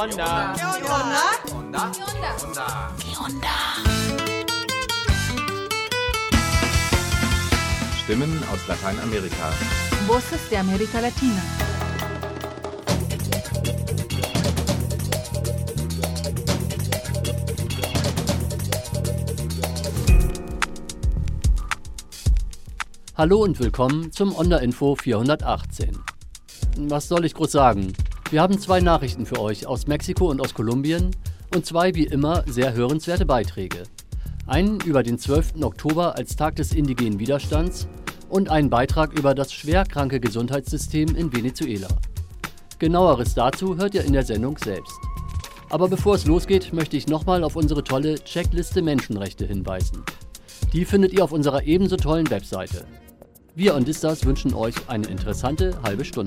onda? ¿Qué onda? Onda. ¿Qué onda? ¿Qué onda? Stimmen aus Lateinamerika. Voces de América Latina. Hallo und willkommen zum Onda-Info 418. Was soll ich groß sagen? Wir haben 2 Nachrichten für euch aus Mexiko und aus Kolumbien und 2 wie immer sehr hörenswerte Beiträge. Einen über den 12. Oktober als Tag des indigenen Widerstands und einen Beitrag über das schwerkranke Gesundheitssystem in Venezuela. Genaueres dazu hört ihr in der Sendung selbst. Aber bevor es losgeht, möchte ich nochmal auf unsere tolle Checkliste Menschenrechte hinweisen. Die findet ihr auf unserer ebenso tollen Webseite. Wir Ondistas wünschen euch eine interessante halbe Stunde.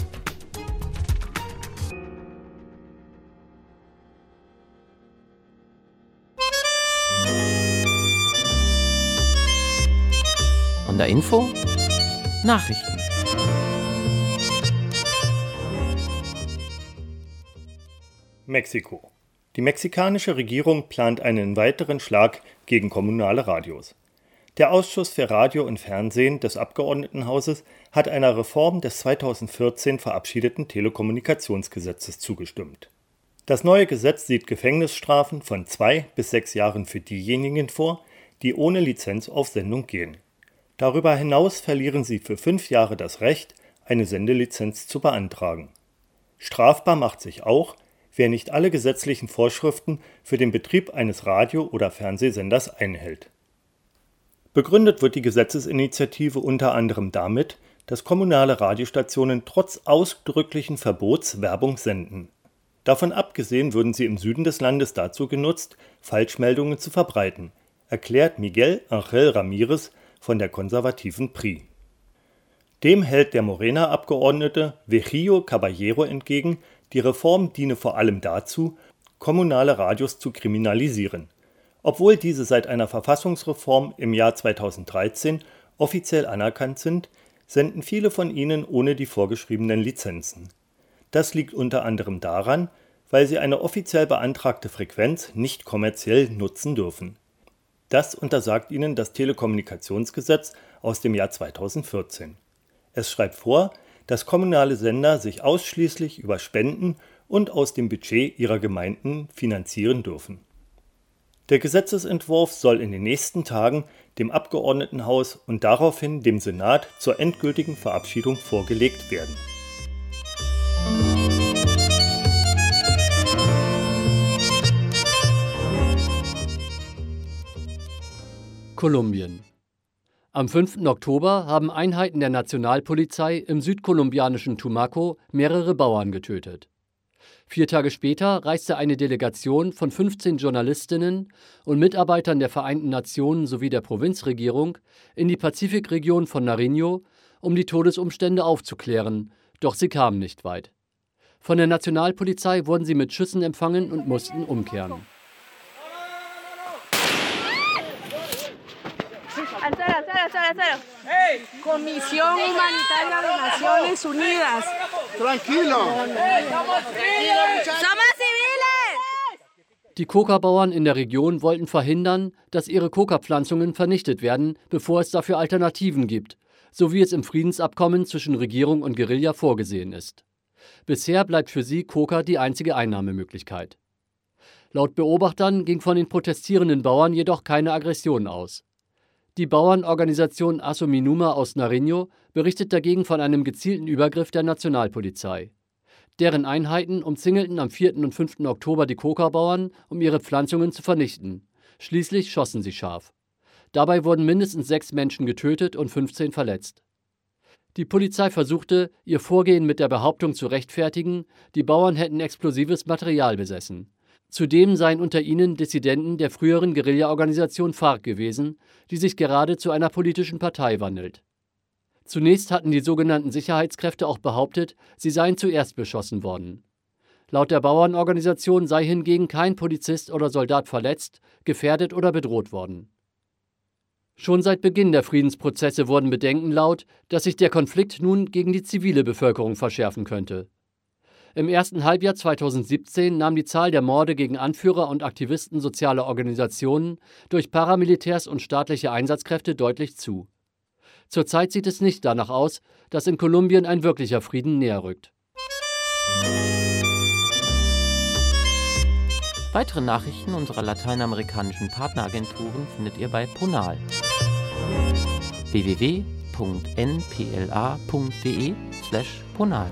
Onda-Info Nachrichten. Mexiko. Die mexikanische Regierung plant einen weiteren Schlag gegen kommunale Radios. Der Ausschuss für Radio und Fernsehen des Abgeordnetenhauses hat einer Reform des 2014 verabschiedeten Telekommunikationsgesetzes zugestimmt. Das neue Gesetz sieht Gefängnisstrafen von 2 bis 6 Jahren für diejenigen vor, die ohne Lizenz auf Sendung gehen. Darüber hinaus verlieren sie für 5 Jahre das Recht, eine Sendelizenz zu beantragen. Strafbar macht sich auch, wer nicht alle gesetzlichen Vorschriften für den Betrieb eines Radio- oder Fernsehsenders einhält. Begründet wird die Gesetzesinitiative unter anderem damit, dass kommunale Radiostationen trotz ausdrücklichen Verbots Werbung senden. Davon abgesehen würden sie im Süden des Landes dazu genutzt, Falschmeldungen zu verbreiten, erklärt Miguel Ángel Ramírez von der konservativen PRI. Dem hält der Morena-Abgeordnete Virgilio Caballero entgegen, die Reform diene vor allem dazu, kommunale Radios zu kriminalisieren. Obwohl diese seit einer Verfassungsreform im Jahr 2013 offiziell anerkannt sind, senden viele von ihnen ohne die vorgeschriebenen Lizenzen. Das liegt unter anderem daran, weil sie eine offiziell beantragte Frequenz nicht kommerziell nutzen dürfen. Das untersagt ihnen das Telekommunikationsgesetz aus dem Jahr 2014. Es schreibt vor, dass kommunale Sender sich ausschließlich über Spenden und aus dem Budget ihrer Gemeinden finanzieren dürfen. Der Gesetzesentwurf soll in den nächsten Tagen dem Abgeordnetenhaus und daraufhin dem Senat zur endgültigen Verabschiedung vorgelegt werden. Kolumbien. Am 5. Oktober haben Einheiten der Nationalpolizei im südkolumbianischen Tumaco mehrere Bauern getötet. 4 Tage später reiste eine Delegation von 15 Journalistinnen und Mitarbeitern der Vereinten Nationen sowie der Provinzregierung in die Pazifikregion von Nariño, um die Todesumstände aufzuklären, doch sie kamen nicht weit. Von der Nationalpolizei wurden sie mit Schüssen empfangen und mussten umkehren. Hey, Comisión Humanitaria de Naciones Unidas. Tranquilo. Somos civiles. Die Coca-Bauern in der Region wollten verhindern, dass ihre Coca-Pflanzungen vernichtet werden, bevor es dafür Alternativen gibt, so wie es im Friedensabkommen zwischen Regierung und Guerilla vorgesehen ist. Bisher bleibt für sie Coca die einzige Einnahmemöglichkeit. Laut Beobachtern ging von den protestierenden Bauern jedoch keine Aggression aus. Die Bauernorganisation Asominuma aus Nariño berichtet dagegen von einem gezielten Übergriff der Nationalpolizei. Deren Einheiten umzingelten am 4. und 5. Oktober die Coca-Bauern, um ihre Pflanzungen zu vernichten. Schließlich schossen sie scharf. Dabei wurden mindestens 6 Menschen getötet und 15 verletzt. Die Polizei versuchte, ihr Vorgehen mit der Behauptung zu rechtfertigen, die Bauern hätten explosives Material besessen. Zudem seien unter ihnen Dissidenten der früheren Guerilla-Organisation FARC gewesen, die sich gerade zu einer politischen Partei wandelt. Zunächst hatten die sogenannten Sicherheitskräfte auch behauptet, sie seien zuerst beschossen worden. Laut der Bauernorganisation sei hingegen kein Polizist oder Soldat verletzt, gefährdet oder bedroht worden. Schon seit Beginn der Friedensprozesse wurden Bedenken laut, dass sich der Konflikt nun gegen die zivile Bevölkerung verschärfen könnte. Im ersten Halbjahr 2017 nahm die Zahl der Morde gegen Anführer und Aktivisten sozialer Organisationen durch Paramilitärs und staatliche Einsatzkräfte deutlich zu. Zurzeit sieht es nicht danach aus, dass in Kolumbien ein wirklicher Frieden näher rückt. Weitere Nachrichten unserer lateinamerikanischen Partneragenturen findet ihr bei Ponal. www.npla.de/Ponal.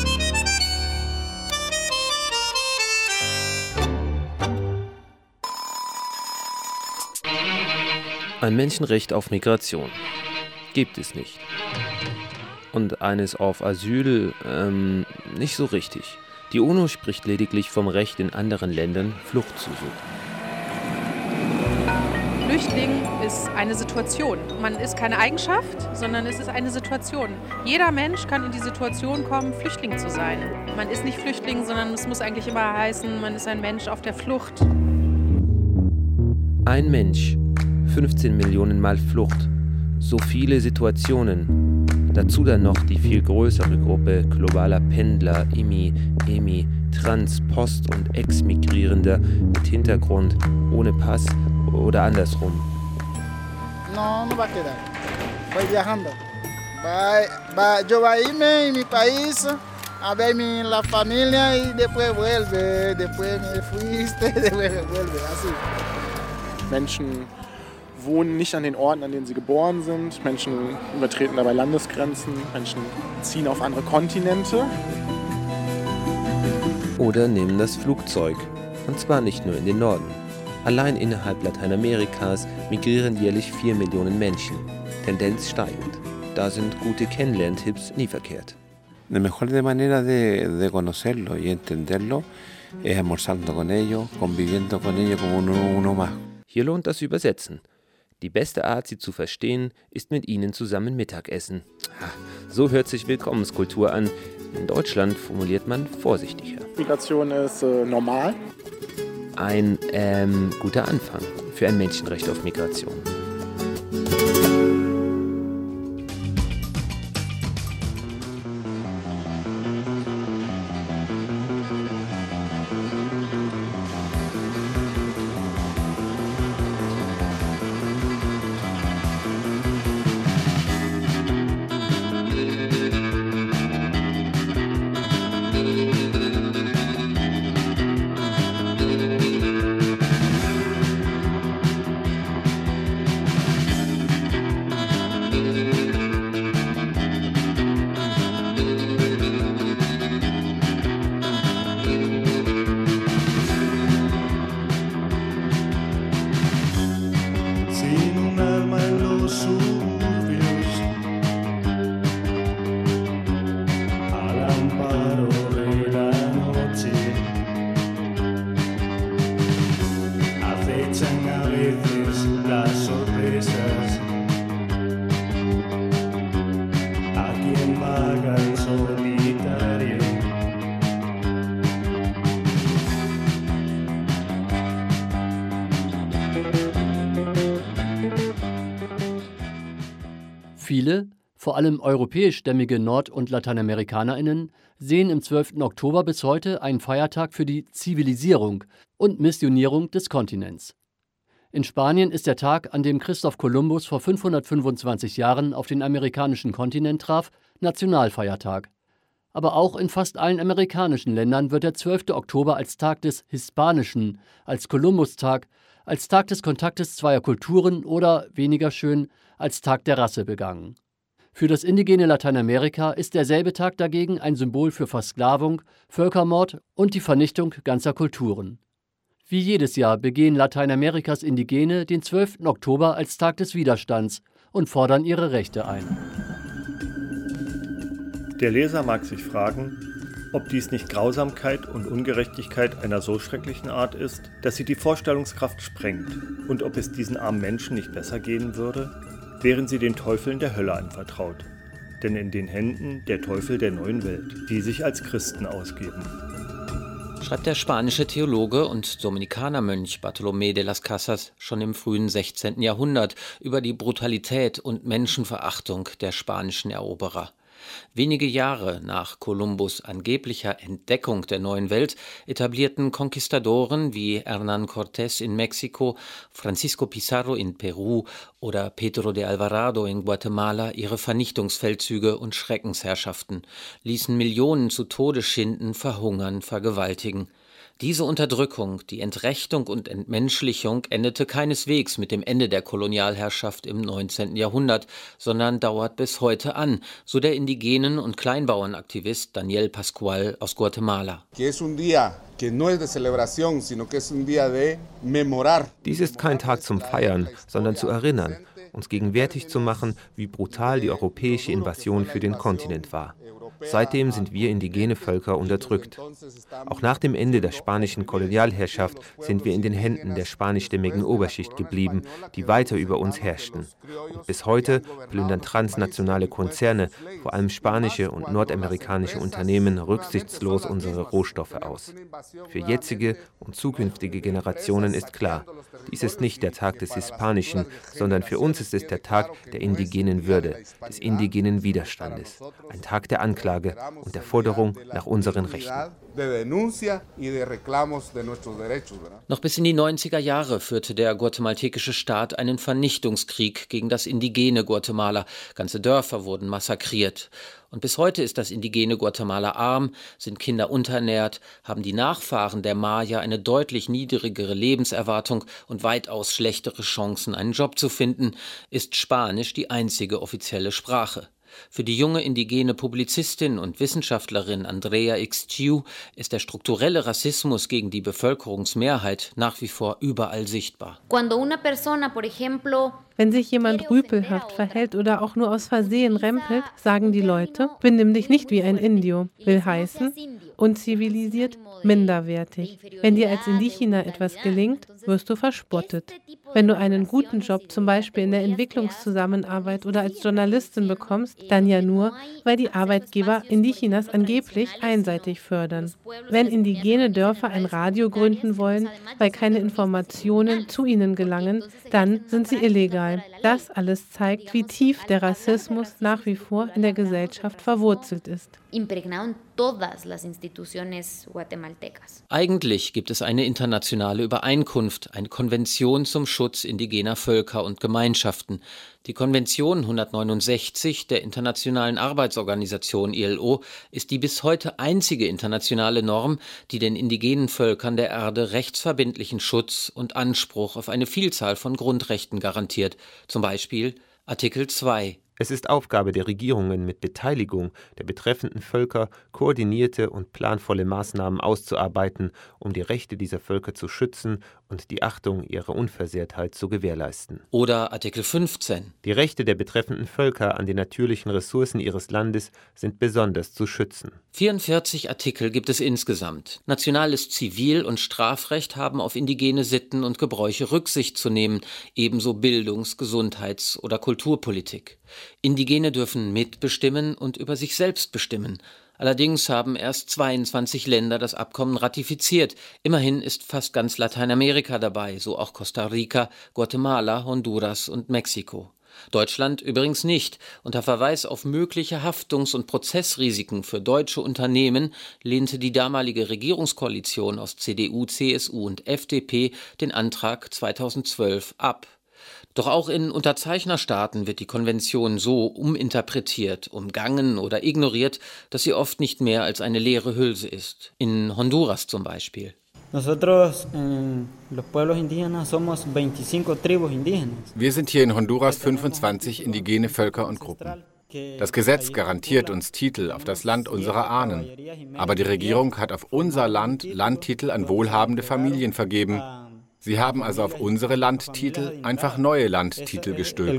Ein Menschenrecht auf Migration gibt es nicht. Und eines auf Asyl, nicht so richtig. Die UNO spricht lediglich vom Recht, in anderen Ländern Flucht zu suchen. Flüchtling ist eine Situation. Man ist keine Eigenschaft, sondern es ist eine Situation. Jeder Mensch kann in die Situation kommen, Flüchtling zu sein. Man ist nicht Flüchtling, sondern es muss eigentlich immer heißen, man ist ein Mensch auf der Flucht. Ein Mensch, 15 Millionen Mal Flucht, so viele Situationen. Dazu dann noch die viel größere Gruppe globaler Pendler, IMI, EMI, Trans-, Post- und Ex-Migrierender mit Hintergrund, ohne Pass oder andersrum. No va a quedar. Voy viajando. Yo voy a irme en mi país a ver la familia y después vuelve. Después me fuiste, después vuelve. Así. Menschen wohnen nicht an den Orten, an denen sie geboren sind. Menschen übertreten dabei Landesgrenzen. Menschen ziehen auf andere Kontinente. Oder nehmen das Flugzeug. Und zwar nicht nur in den Norden. Allein innerhalb Lateinamerikas migrieren jährlich 4 Millionen Menschen. Tendenz steigend. Da sind gute Kennenlerntipps nie verkehrt. La mejor manera de conocerlo y entenderlo es almorzando con ellos, conviviendo con ellos como uno más. Hier lohnt das Übersetzen. Die beste Art, sie zu verstehen, ist mit ihnen zusammen Mittagessen. So hört sich Willkommenskultur an. In Deutschland formuliert man vorsichtiger. Migration ist normal. Ein guter Anfang für ein Menschenrecht auf Migration. Viele, vor allem europäischstämmige Nord- und LateinamerikanerInnen, sehen im 12. Oktober bis heute einen Feiertag für die Zivilisierung und Missionierung des Kontinents. In Spanien ist der Tag, an dem Christoph Kolumbus vor 525 Jahren auf den amerikanischen Kontinent traf, Nationalfeiertag. Aber auch in fast allen amerikanischen Ländern wird der 12. Oktober als Tag des Hispanischen, als Kolumbustag, als Tag des Kontaktes zweier Kulturen oder, weniger schön, als Tag der Rasse begangen. Für das indigene Lateinamerika ist derselbe Tag dagegen ein Symbol für Versklavung, Völkermord und die Vernichtung ganzer Kulturen. Wie jedes Jahr begehen Lateinamerikas Indigene den 12. Oktober als Tag des Widerstands und fordern ihre Rechte ein. Der Leser mag sich fragen, ob dies nicht Grausamkeit und Ungerechtigkeit einer so schrecklichen Art ist, dass sie die Vorstellungskraft sprengt, und ob es diesen armen Menschen nicht besser gehen würde, wären sie den Teufeln der Hölle anvertraut, denn in den Händen der Teufel der neuen Welt, die sich als Christen ausgeben. Schreibt der spanische Theologe und Dominikanermönch Bartolomé de las Casas schon im frühen 16. Jahrhundert über die Brutalität und Menschenverachtung der spanischen Eroberer. Wenige Jahre nach Kolumbus' angeblicher Entdeckung der neuen Welt etablierten Konquistadoren wie Hernán Cortés in Mexiko, Francisco Pizarro in Peru oder Pedro de Alvarado in Guatemala ihre Vernichtungsfeldzüge und Schreckensherrschaften, ließen Millionen zu Tode schinden, verhungern, vergewaltigen. Diese Unterdrückung, die Entrechtung und Entmenschlichung endete keineswegs mit dem Ende der Kolonialherrschaft im 19. Jahrhundert, sondern dauert bis heute an, so der Indigenen- und Kleinbauernaktivist Daniel Pascual aus Guatemala. Dies ist kein Tag zum Feiern, sondern zu erinnern, uns gegenwärtig zu machen, wie brutal die europäische Invasion für den Kontinent war. Seitdem sind wir indigene Völker unterdrückt. Auch nach dem Ende der spanischen Kolonialherrschaft sind wir in den Händen der spanischstämmigen Oberschicht geblieben, die weiter über uns herrschten. Und bis heute plündern transnationale Konzerne, vor allem spanische und nordamerikanische Unternehmen, rücksichtslos unsere Rohstoffe aus. Für jetzige und zukünftige Generationen ist klar, dies ist nicht der Tag des Hispanischen, sondern für uns ist es der Tag der indigenen Würde, des indigenen Widerstandes, ein Tag der Anklage und der Forderung nach unseren Rechten. Noch bis in die 90er Jahre führte der guatemaltekische Staat einen Vernichtungskrieg gegen das indigene Guatemala. Ganze Dörfer wurden massakriert. Und bis heute ist das indigene Guatemala arm, sind Kinder unterernährt, haben die Nachfahren der Maya eine deutlich niedrigere Lebenserwartung und weitaus schlechtere Chancen, einen Job zu finden, ist Spanisch die einzige offizielle Sprache. Für die junge indigene Publizistin und Wissenschaftlerin Andrea Ixchiu ist der strukturelle Rassismus gegen die Bevölkerungsmehrheit nach wie vor überall sichtbar. Wenn sich jemand rüpelhaft verhält oder auch nur aus Versehen rempelt, sagen die Leute, benimm dich nicht wie ein Indio, will heißen, unzivilisiert, minderwertig. Wenn dir als Indigener etwas gelingt, wirst du verspottet. Wenn du einen guten Job, zum Beispiel in der Entwicklungszusammenarbeit oder als Journalistin bekommst, dann ja nur, weil die Arbeitgeber Indigenas angeblich einseitig fördern. Wenn indigene Dörfer ein Radio gründen wollen, weil keine Informationen zu ihnen gelangen, dann sind sie illegal. Das alles zeigt, wie tief der Rassismus nach wie vor in der Gesellschaft verwurzelt ist. Eigentlich gibt es eine internationale Übereinkunft, eine Konvention zum Schutz indigener Völker und Gemeinschaften. Die Konvention 169 der Internationalen Arbeitsorganisation ILO ist die bis heute einzige internationale Norm, die den indigenen Völkern der Erde rechtsverbindlichen Schutz und Anspruch auf eine Vielzahl von Grundrechten garantiert, zum Beispiel Artikel 2. Es ist Aufgabe der Regierungen, mit Beteiligung der betreffenden Völker koordinierte und planvolle Maßnahmen auszuarbeiten, um die Rechte dieser Völker zu schützen und die Achtung ihrer Unversehrtheit zu gewährleisten. Oder Artikel 15. Die Rechte der betreffenden Völker an den natürlichen Ressourcen ihres Landes sind besonders zu schützen. 44 Artikel gibt es insgesamt. Nationales Zivil- und Strafrecht haben auf indigene Sitten und Gebräuche Rücksicht zu nehmen, ebenso Bildungs-, Gesundheits- oder Kulturpolitik. Indigene dürfen mitbestimmen und über sich selbst bestimmen. Allerdings haben erst 22 Länder das Abkommen ratifiziert. Immerhin ist fast ganz Lateinamerika dabei, so auch Costa Rica, Guatemala, Honduras und Mexiko. Deutschland übrigens nicht. Unter Verweis auf mögliche Haftungs- und Prozessrisiken für deutsche Unternehmen lehnte die damalige Regierungskoalition aus CDU, CSU und FDP den Antrag 2012 ab. Doch auch in Unterzeichnerstaaten wird die Konvention so uminterpretiert, umgangen oder ignoriert, dass sie oft nicht mehr als eine leere Hülse ist. In Honduras zum Beispiel. Wir sind hier in Honduras 25 indigene Völker und Gruppen. Das Gesetz garantiert uns Titel auf das Land unserer Ahnen. Aber die Regierung hat auf unser Land Landtitel an wohlhabende Familien vergeben. Sie haben also auf unsere Landtitel einfach neue Landtitel gestülpt.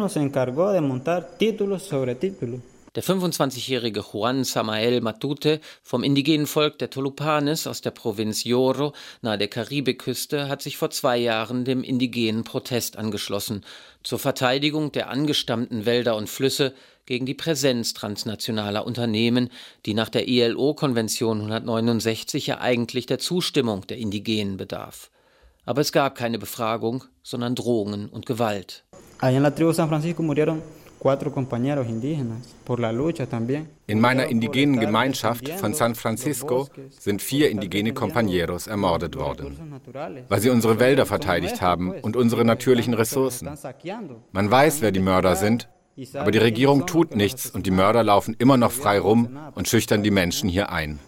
Der 25-jährige Juan Samael Matute vom indigenen Volk der Tolupanes aus der Provinz Yoro nahe der Karibiküste hat sich vor 2 Jahren dem indigenen Protest angeschlossen, zur Verteidigung der angestammten Wälder und Flüsse gegen die Präsenz transnationaler Unternehmen, die nach der ILO-Konvention 169 ja eigentlich der Zustimmung der Indigenen bedarf. Aber es gab keine Befragung, sondern Drohungen und Gewalt. In meiner indigenen Gemeinschaft von San Francisco sind 4 indigene Compañeros ermordet worden, weil sie unsere Wälder verteidigt haben und unsere natürlichen Ressourcen. Man weiß, wer die Mörder sind, aber die Regierung tut nichts und die Mörder laufen immer noch frei rum und schüchtern die Menschen hier ein.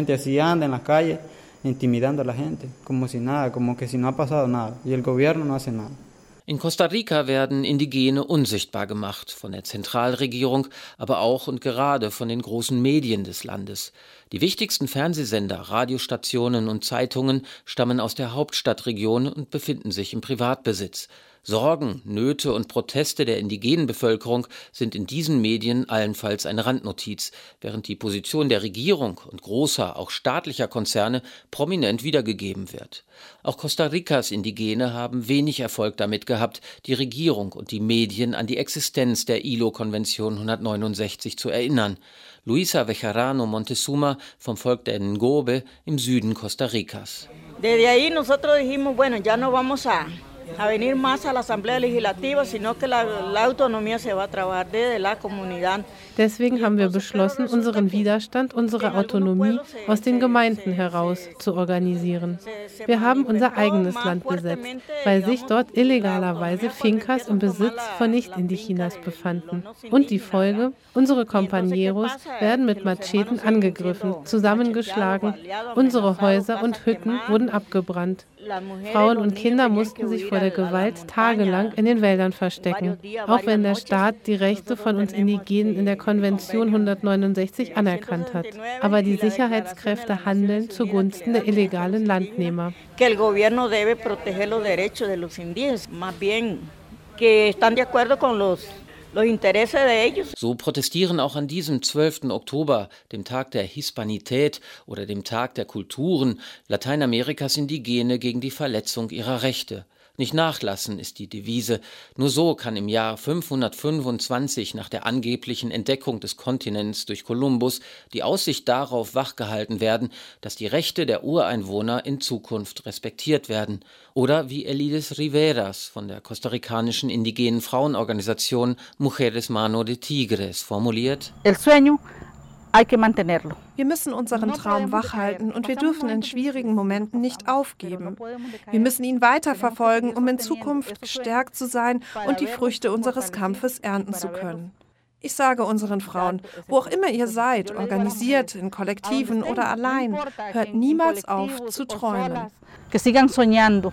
In Costa Rica werden Indigene unsichtbar gemacht, von der Zentralregierung, aber auch und gerade von den großen Medien des Landes. Die wichtigsten Fernsehsender, Radiostationen und Zeitungen stammen aus der Hauptstadtregion und befinden sich im Privatbesitz. Sorgen, Nöte und Proteste der indigenen Bevölkerung sind in diesen Medien allenfalls eine Randnotiz, während die Position der Regierung und großer, auch staatlicher Konzerne prominent wiedergegeben wird. Auch Costa Ricas Indigene haben wenig Erfolg damit gehabt, die Regierung und die Medien an die Existenz der ILO-Konvention 169 zu erinnern. Luisa Bejarano Montezuma vom Volk der Ngobe im Süden Costa Ricas. Desde ahí nosotros dijimos, bueno, ya no vamos a venir más a la Asamblea Legislativa, sino que la autonomía se va a trabajar desde la comunidad. Deswegen haben wir beschlossen, unseren Widerstand, unsere Autonomie aus den Gemeinden heraus zu organisieren. Wir haben unser eigenes Land besetzt, weil sich dort illegalerweise Fincas im Besitz von Nicht-Indigenas befanden. Und die Folge? Unsere Compañeros werden mit Macheten angegriffen, zusammengeschlagen, unsere Häuser und Hütten wurden abgebrannt. Frauen und Kinder mussten sich vor der Gewalt tagelang in den Wäldern verstecken, auch wenn der Staat die Rechte von uns Indigenen in der Konvention 169 anerkannt hat. Aber die Sicherheitskräfte handeln zugunsten der illegalen Landnehmer. So protestieren auch an diesem 12. Oktober, dem Tag der Hispanität oder dem Tag der Kulturen, Lateinamerikas Indigene gegen die Verletzung ihrer Rechte. Nicht nachlassen ist die Devise. Nur so kann im Jahr 525 nach der angeblichen Entdeckung des Kontinents durch Kolumbus die Aussicht darauf wachgehalten werden, dass die Rechte der Ureinwohner in Zukunft respektiert werden. Oder wie Elides Riveras von der kostarikanischen indigenen Frauenorganisation Mujeres Mano de Tigres formuliert: El sueño hay que mantenerlo. Wir müssen unseren Traum wachhalten und wir dürfen in schwierigen Momenten nicht aufgeben. Wir müssen ihn weiterverfolgen, um in Zukunft gestärkt zu sein und die Früchte unseres Kampfes ernten zu können. Ich sage unseren Frauen, wo auch immer ihr seid, organisiert, in Kollektiven oder allein, hört niemals auf zu träumen. Que sigan soñando.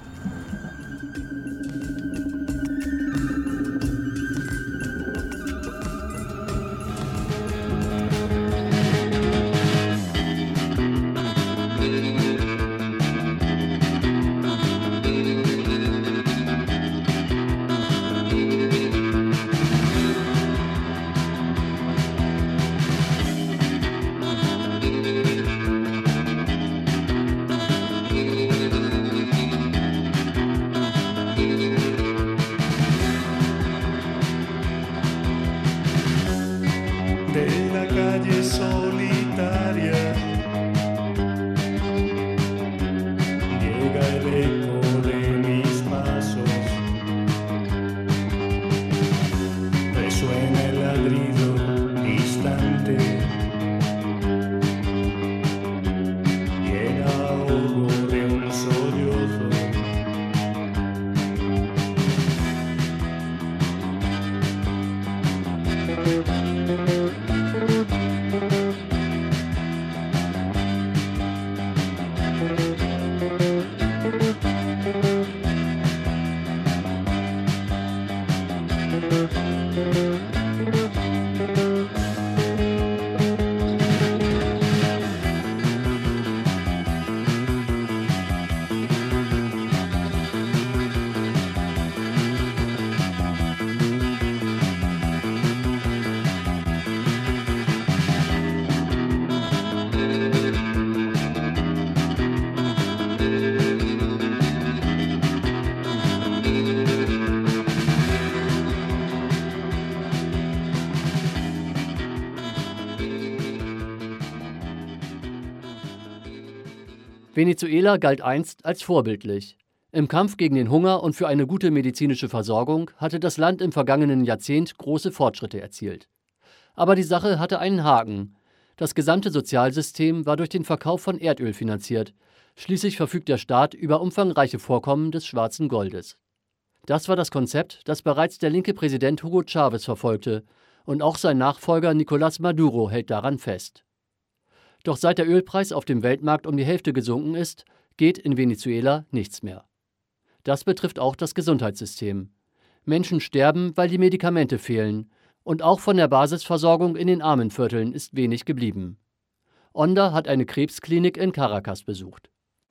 Venezuela galt einst als vorbildlich. Im Kampf gegen den Hunger und für eine gute medizinische Versorgung hatte das Land im vergangenen Jahrzehnt große Fortschritte erzielt. Aber die Sache hatte einen Haken. Das gesamte Sozialsystem war durch den Verkauf von Erdöl finanziert. Schließlich verfügt der Staat über umfangreiche Vorkommen des schwarzen Goldes. Das war das Konzept, das bereits der linke Präsident Hugo Chávez verfolgte, und auch sein Nachfolger Nicolás Maduro hält daran fest. Doch seit der Ölpreis auf dem Weltmarkt um die Hälfte gesunken ist, geht in Venezuela nichts mehr. Das betrifft auch das Gesundheitssystem. Menschen sterben, weil die Medikamente fehlen. Und auch von der Basisversorgung in den Armenvierteln ist wenig geblieben. Onda hat eine Krebsklinik in Caracas besucht.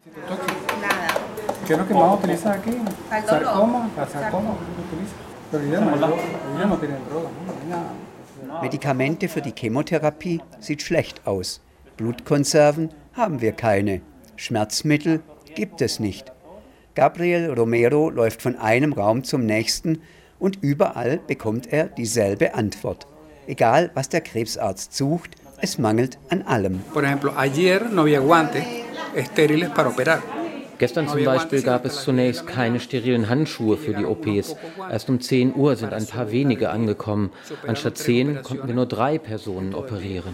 Medikamente für die Chemotherapie sieht schlecht aus. Blutkonserven haben wir keine. Schmerzmittel gibt es nicht. Gabriel Romero läuft von einem Raum zum nächsten und überall bekommt er dieselbe Antwort. Egal, was der Krebsarzt sucht, es mangelt an allem. Gestern zum Beispiel gab es zunächst keine sterilen Handschuhe für die OPs. Erst um 10 Uhr sind ein paar wenige angekommen. Anstatt 10 konnten wir nur 3 Personen operieren.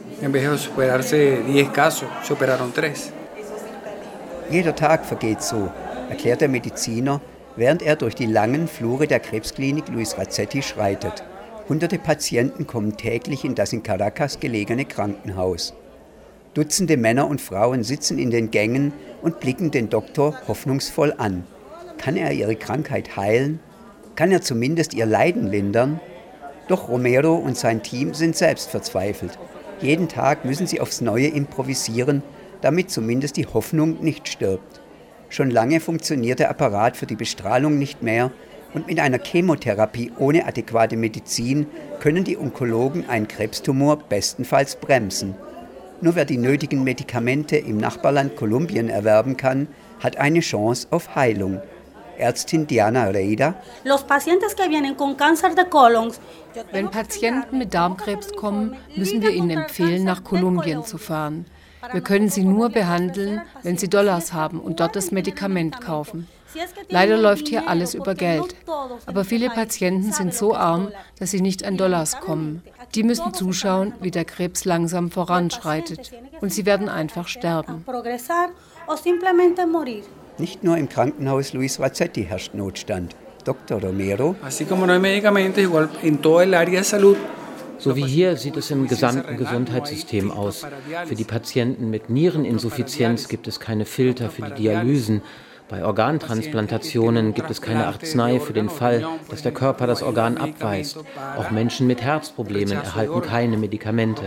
Jeder Tag vergeht so, erklärt der Mediziner, während er durch die langen Flure der Krebsklinik Luis Razzetti schreitet. Hunderte Patienten kommen täglich in das in Caracas gelegene Krankenhaus. Dutzende Männer und Frauen sitzen in den Gängen und blicken den Doktor hoffnungsvoll an. Kann er ihre Krankheit heilen? Kann er zumindest ihr Leiden lindern? Doch Romero und sein Team sind selbst verzweifelt. Jeden Tag müssen sie aufs Neue improvisieren, damit zumindest die Hoffnung nicht stirbt. Schon lange funktioniert der Apparat für die Bestrahlung nicht mehr und mit einer Chemotherapie ohne adäquate Medizin können die Onkologen einen Krebstumor bestenfalls bremsen. Nur wer die nötigen Medikamente im Nachbarland Kolumbien erwerben kann, hat eine Chance auf Heilung. Ärztin Diana Reida. Wenn Patienten mit Darmkrebs kommen, müssen wir ihnen empfehlen, nach Kolumbien zu fahren. Wir können sie nur behandeln, wenn sie Dollars haben und dort das Medikament kaufen. Leider läuft hier alles über Geld. Aber viele Patienten sind so arm, dass sie nicht an Dollars kommen. Die müssen zuschauen, wie der Krebs langsam voranschreitet. Und sie werden einfach sterben. Nicht nur im Krankenhaus Luis Razzetti herrscht Notstand. Dr. Romero. So wie hier sieht es im gesamten Gesundheitssystem aus. Für die Patienten mit Niereninsuffizienz gibt es keine Filter für die Dialysen. Bei Organtransplantationen gibt es keine Arznei für den Fall, dass der Körper das Organ abweist. Auch Menschen mit Herzproblemen erhalten keine Medikamente.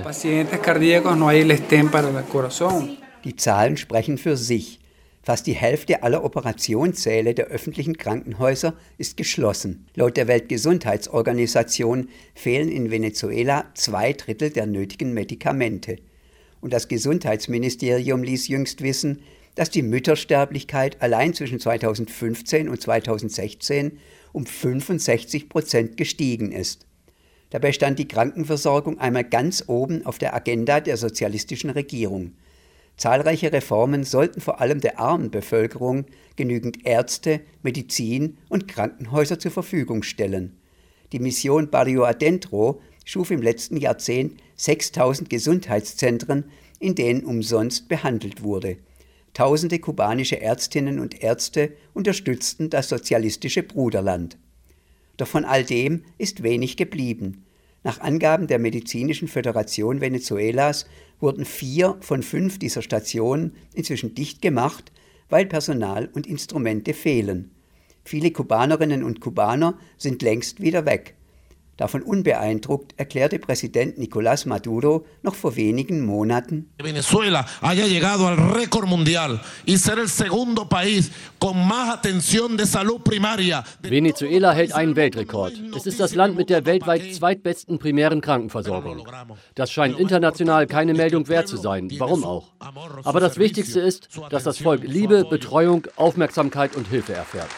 Die Zahlen sprechen für sich. Fast die Hälfte aller Operationssäle der öffentlichen Krankenhäuser ist geschlossen. Laut der Weltgesundheitsorganisation fehlen in Venezuela 2/3 der nötigen Medikamente. Und das Gesundheitsministerium ließ jüngst wissen, dass die Müttersterblichkeit allein zwischen 2015 und 2016 um 65% gestiegen ist. Dabei stand die Krankenversorgung einmal ganz oben auf der Agenda der sozialistischen Regierung. Zahlreiche Reformen sollten vor allem der armen Bevölkerung genügend Ärzte, Medizin und Krankenhäuser zur Verfügung stellen. Die Mission Barrio Adentro schuf im letzten Jahrzehnt 6.000 Gesundheitszentren, in denen umsonst behandelt wurde. Tausende kubanische Ärztinnen und Ärzte unterstützten das sozialistische Bruderland. Doch von all dem ist wenig geblieben. Nach Angaben der Medizinischen Föderation Venezuelas wurden 4 von 5 dieser Stationen inzwischen dicht gemacht, weil Personal und Instrumente fehlen. Viele Kubanerinnen und Kubaner sind längst wieder weg. Davon unbeeindruckt erklärte Präsident Nicolás Maduro noch vor wenigen Monaten: Venezuela haya llegado al récord mundial y ser el segundo país con más atención de salud primaria. Venezuela hält einen Weltrekord. Es ist das Land mit der weltweit zweitbesten primären Krankenversorgung. Das scheint international keine Meldung wert zu sein. Warum auch? Aber das Wichtigste ist, dass das Volk Liebe, Betreuung, Aufmerksamkeit und Hilfe erfährt.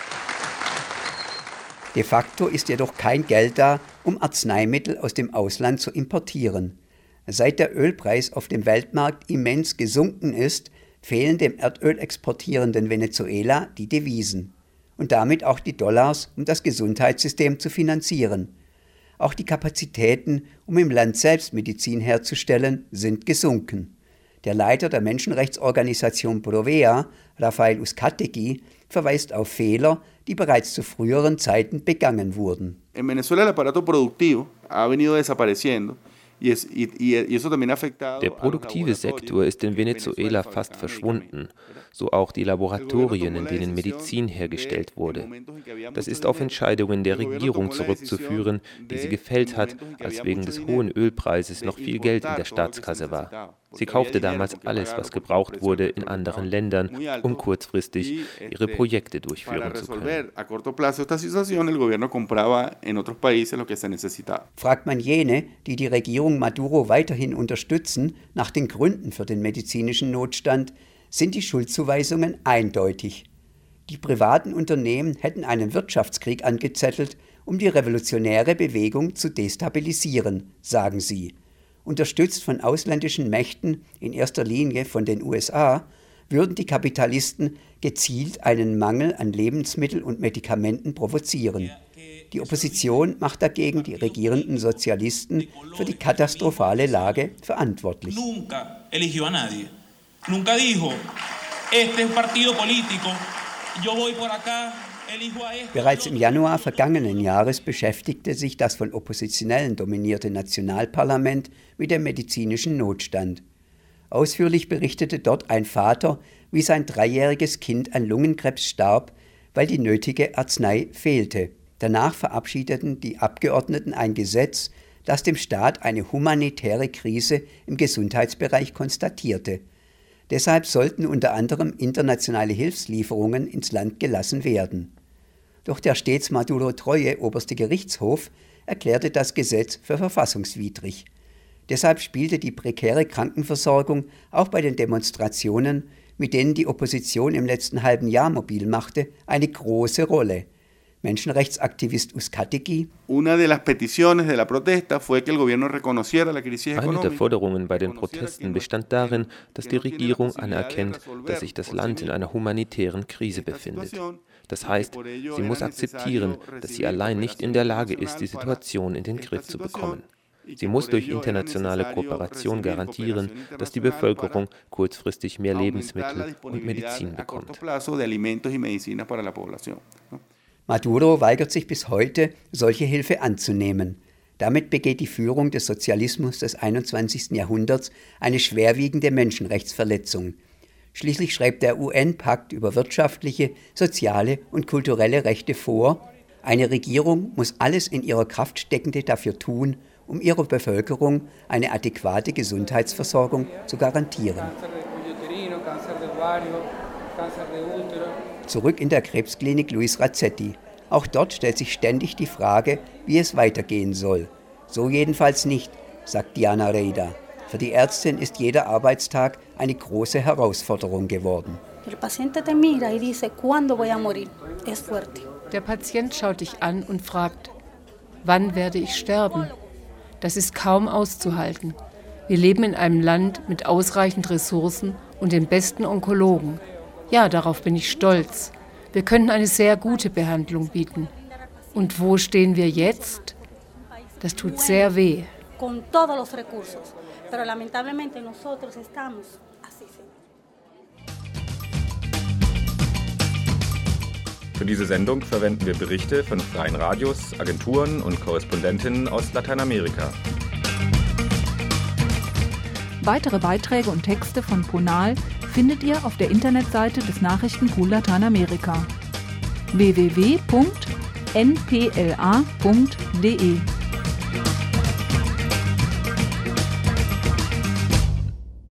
De facto ist jedoch kein Geld da, um Arzneimittel aus dem Ausland zu importieren. Seit der Ölpreis auf dem Weltmarkt immens gesunken ist, fehlen dem Erdöl exportierenden Venezuela die Devisen und damit auch die Dollars, um das Gesundheitssystem zu finanzieren. Auch die Kapazitäten, um im Land selbst Medizin herzustellen, sind gesunken. Der Leiter der Menschenrechtsorganisation Provea, Rafael Uzcategui, verweist auf Fehler, die bereits zu früheren Zeiten begangen wurden. In Venezuela el aparato productivo ha venido desapareciendo. Der produktive Sektor ist in Venezuela fast verschwunden, so auch die Laboratorien, in denen Medizin hergestellt wurde. Das ist auf Entscheidungen der Regierung zurückzuführen, die sie gefällt hat, als wegen des hohen Ölpreises noch viel Geld in der Staatskasse war. Sie kaufte damals alles, was gebraucht wurde, in anderen Ländern, um kurzfristig ihre Projekte durchführen zu können. Fragt man jene, die die Regierung Maduro weiterhin unterstützen, nach den Gründen für den medizinischen Notstand, sind die Schuldzuweisungen eindeutig. Die privaten Unternehmen hätten einen Wirtschaftskrieg angezettelt, um die revolutionäre Bewegung zu destabilisieren, sagen sie. Unterstützt von ausländischen Mächten, in erster Linie von den USA, würden die Kapitalisten gezielt einen Mangel an Lebensmitteln und Medikamenten provozieren. Die Opposition macht dagegen die regierenden Sozialisten für die katastrophale Lage verantwortlich. Bereits im Januar vergangenen Jahres beschäftigte sich das von Oppositionellen dominierte Nationalparlament mit dem medizinischen Notstand. Ausführlich berichtete dort ein Vater, wie sein 3-jähriges Kind an Lungenkrebs starb, weil die nötige Arznei fehlte. Danach verabschiedeten die Abgeordneten ein Gesetz, das dem Staat eine humanitäre Krise im Gesundheitsbereich konstatierte. Deshalb sollten unter anderem internationale Hilfslieferungen ins Land gelassen werden. Doch der stets Maduro-treue oberste Gerichtshof erklärte das Gesetz für verfassungswidrig. Deshalb spielte die prekäre Krankenversorgung auch bei den Demonstrationen, mit denen die Opposition im letzten halben Jahr mobil machte, eine große Rolle. Menschenrechtsaktivist Uzcategui. Eine der Forderungen bei den Protesten bestand darin, dass die Regierung anerkennt, dass sich das Land in einer humanitären Krise befindet. Das heißt, sie muss akzeptieren, dass sie allein nicht in der Lage ist, die Situation in den Griff zu bekommen. Sie muss durch internationale Kooperation garantieren, dass die Bevölkerung kurzfristig mehr Lebensmittel und Medizin bekommt. Maduro weigert sich bis heute, solche Hilfe anzunehmen. Damit begeht die Führung des Sozialismus des 21. Jahrhunderts eine schwerwiegende Menschenrechtsverletzung. Schließlich schreibt der UN-Pakt über wirtschaftliche, soziale und kulturelle Rechte vor, eine Regierung muss alles in ihrer Kraft Steckende dafür tun, um ihrer Bevölkerung eine adäquate Gesundheitsversorgung zu garantieren. Zurück in der Krebsklinik Luis Razzetti. Auch dort stellt sich ständig die Frage, wie es weitergehen soll. So jedenfalls nicht, sagt Diana Reida. Für die Ärztin ist jeder Arbeitstag eine große Herausforderung geworden. Der Patient schaut dich an und fragt, wann werde ich sterben? Das ist kaum auszuhalten. Wir leben in einem Land mit ausreichend Ressourcen und den besten Onkologen. Ja, darauf bin ich stolz. Wir könnten eine sehr gute Behandlung bieten. Und wo stehen wir jetzt? Das tut sehr weh. Für diese Sendung verwenden wir Berichte von freien Radios, Agenturen und Korrespondentinnen aus Lateinamerika. Weitere Beiträge und Texte von Ponal findet ihr auf der Internetseite des Nachrichtenpool Lateinamerika www.npla.de.